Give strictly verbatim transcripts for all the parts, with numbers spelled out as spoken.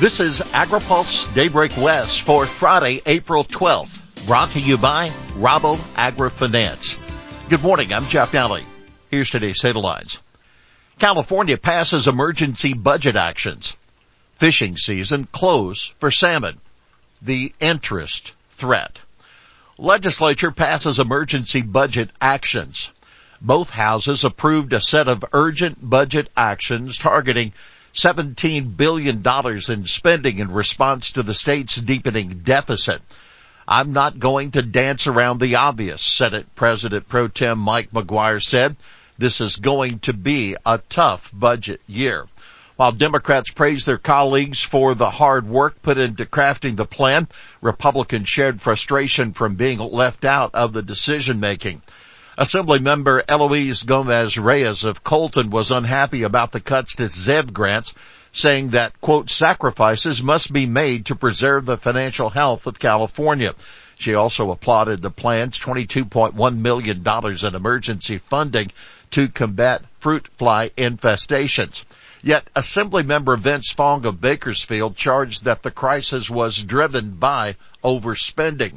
This is AgriPulse Daybreak West for Friday, April twelfth, brought to you by Rabo AgriFinance. Good morning, I'm Jeff Daly. Here's today's headlines. California passes emergency budget actions. Fishing season close for salmon. The interest threat. Legislature passes emergency budget actions. Both houses approved a set of urgent budget actions targeting seventeen billion dollars in spending in response to the state's deepening deficit. I'm not going to dance around the obvious, Senate President Pro Tem Mike McGuire said. This is going to be a tough budget year. While Democrats praised their colleagues for the hard work put into crafting the plan, Republicans shared frustration from being left out of the decision-making. Assemblymember Eloise Gomez-Reyes of Colton was unhappy about the cuts to ZEV grants, saying that, quote, sacrifices must be made to preserve the financial health of California. She also applauded the plan's twenty-two point one million dollars in emergency funding to combat fruit fly infestations. Yet Assemblymember Vince Fong of Bakersfield charged that the crisis was driven by overspending.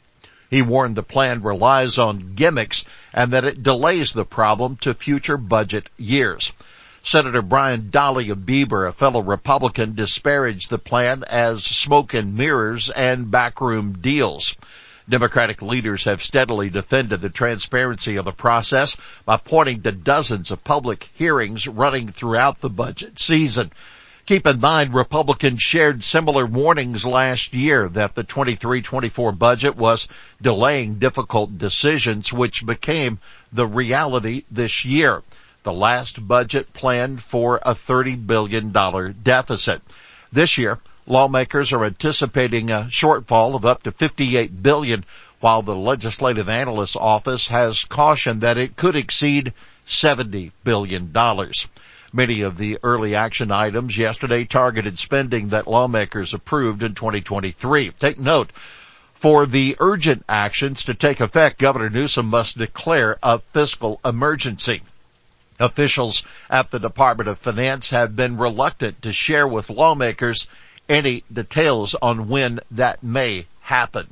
He warned the plan relies on gimmicks and that it delays the problem to future budget years. Senator Brian Dolly of Bieber, a fellow Republican, disparaged the plan as smoke and mirrors and backroom deals. Democratic leaders have steadily defended the transparency of the process by pointing to dozens of public hearings running throughout the budget season. Keep in mind, Republicans shared similar warnings last year that the twenty-three twenty-four budget was delaying difficult decisions, which became the reality this year. The last budget planned for a thirty billion dollars deficit. This year, lawmakers are anticipating a shortfall of up to fifty-eight billion dollars, while the Legislative Analyst's Office has cautioned that it could exceed seventy billion dollars. Many of the early action items yesterday targeted spending that lawmakers approved in twenty twenty-three. Take note, for the urgent actions to take effect, Governor Newsom must declare a fiscal emergency. Officials at the Department of Finance have been reluctant to share with lawmakers any details on when that may happen.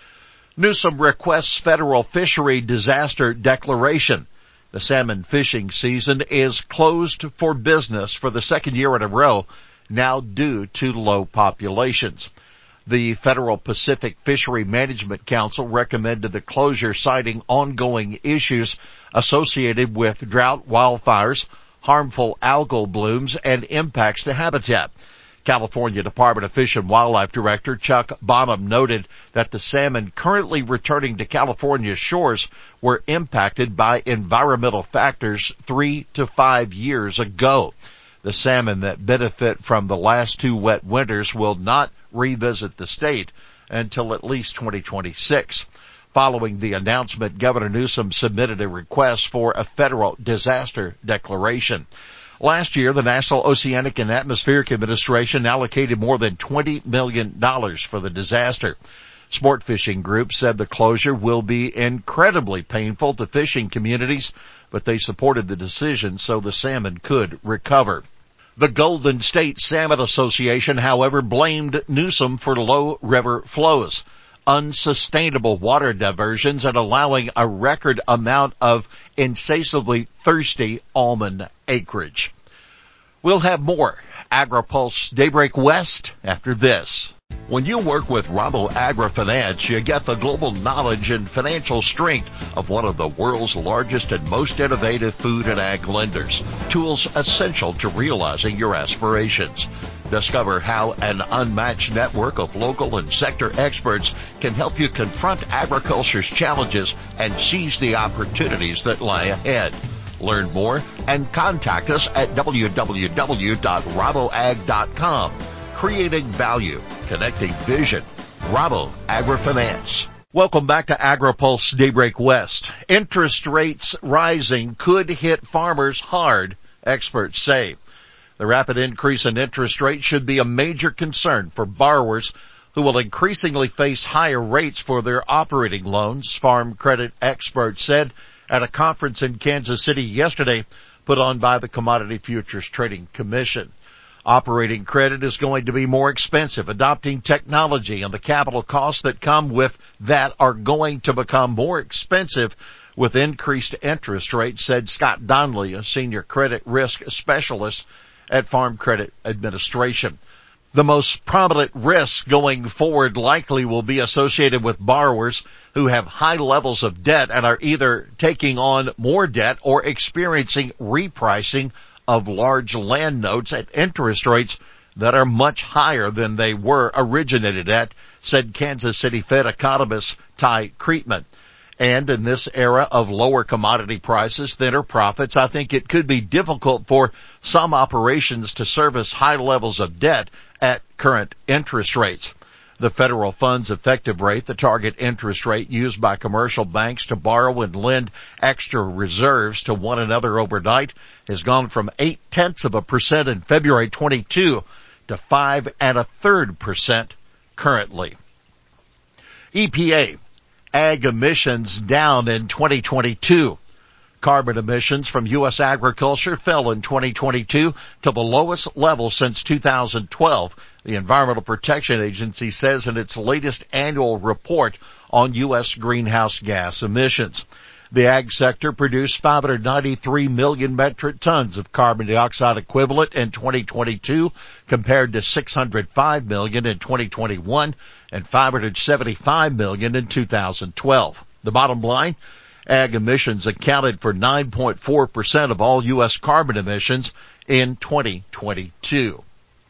Newsom requests federal fishery disaster declaration. The salmon fishing season is closed for business for the second year in a row, now due to low populations. The Federal Pacific Fishery Management Council recommended the closure, citing ongoing issues associated with drought, wildfires, harmful algal blooms, and impacts to habitat. California Department of Fish and Wildlife Director Chuck Bonham noted that the salmon currently returning to California's shores were impacted by environmental factors three to five years ago. The salmon that benefit from the last two wet winters will not revisit the state until at least twenty twenty-six. Following the announcement, Governor Newsom submitted a request for a federal disaster declaration. Last year, the National Oceanic and Atmospheric Administration allocated more than twenty million dollars for the disaster. Sport fishing groups said the closure will be incredibly painful to fishing communities, but they supported the decision so the salmon could recover. The Golden State Salmon Association, however, blamed Newsom for low river flows, unsustainable water diversions, and allowing a record amount of insatiably thirsty almond acreage. We'll have more AgriPulse Daybreak West after this. When you work with Rabo AgriFinance, you get the global knowledge and financial strength of one of the world's largest and most innovative food and ag lenders. Tools essential to realizing your aspirations. Discover how an unmatched network of local and sector experts can help you confront agriculture's challenges and seize the opportunities that lie ahead. Learn more and contact us at w w w dot rabo ag dot com. Creating value, connecting vision. Rabo AgriFinance. Welcome back to AgriPulse Daybreak West. Interest rates rising could hit farmers hard, experts say. The rapid increase in interest rates should be a major concern for borrowers who will increasingly face higher rates for their operating loans, farm credit experts said at a conference in Kansas City yesterday put on by the Commodity Futures Trading Commission. Operating credit is going to be more expensive. Adopting technology and the capital costs that come with that are going to become more expensive with increased interest rates, said Scott Donnelly, a senior credit risk specialist at Farm Credit Administration. The most prominent risks going forward likely will be associated with borrowers who have high levels of debt and are either taking on more debt or experiencing repricing of large land notes at interest rates that are much higher than they were originated at, said Kansas City Fed economist Ty Creetman. And in this era of lower commodity prices, thinner profits, I think it could be difficult for some operations to service high levels of debt at current interest rates. The federal funds effective rate, the target interest rate used by commercial banks to borrow and lend extra reserves to one another overnight, has gone from eight tenths of a percent in February twenty-two to five and a third percent currently. E P A. Ag emissions down in twenty twenty-two. Carbon emissions from U S agriculture fell in twenty twenty-two to the lowest level since two thousand twelve, the Environmental Protection Agency says in its latest annual report on U S greenhouse gas emissions. The ag sector produced five hundred ninety-three million metric tons of carbon dioxide equivalent in twenty twenty-two compared to six hundred five million in twenty twenty-one and five hundred seventy-five million in two thousand twelve. The bottom line, ag emissions accounted for nine point four percent of all U S carbon emissions in twenty twenty-two.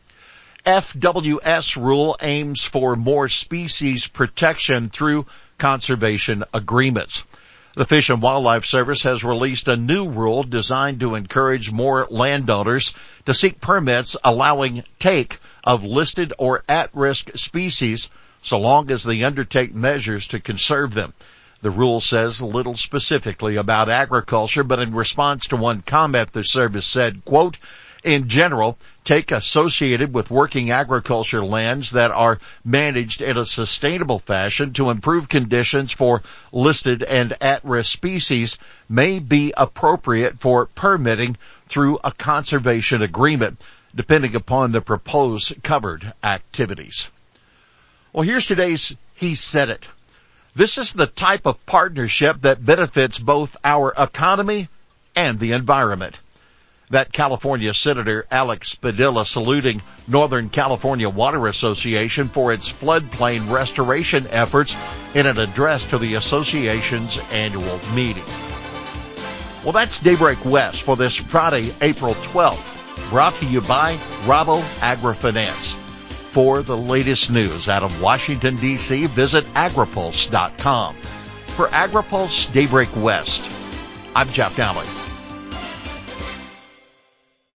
F W S rule aims for more species protection through conservation agreements. The Fish and Wildlife Service has released a new rule designed to encourage more landowners to seek permits allowing take of listed or at-risk species so long as they undertake measures to conserve them. The rule says little specifically about agriculture, but in response to one comment, the service said, quote, in general, take associated with working agriculture lands that are managed in a sustainable fashion to improve conditions for listed and at-risk species may be appropriate for permitting through a conservation agreement, depending upon the proposed covered activities. Well, here's today's He Said It. This is the type of partnership that benefits both our economy and the environment. That California Senator Alex Padilla saluting Northern California Water Association for its floodplain restoration efforts in an address to the association's annual meeting. Well, that's Daybreak West for this Friday, April twelfth, brought to you by Rabo AgriFinance. For the latest news out of Washington, D C, visit agripulse dot com. For AgriPulse Daybreak West, I'm Jeff Dowling.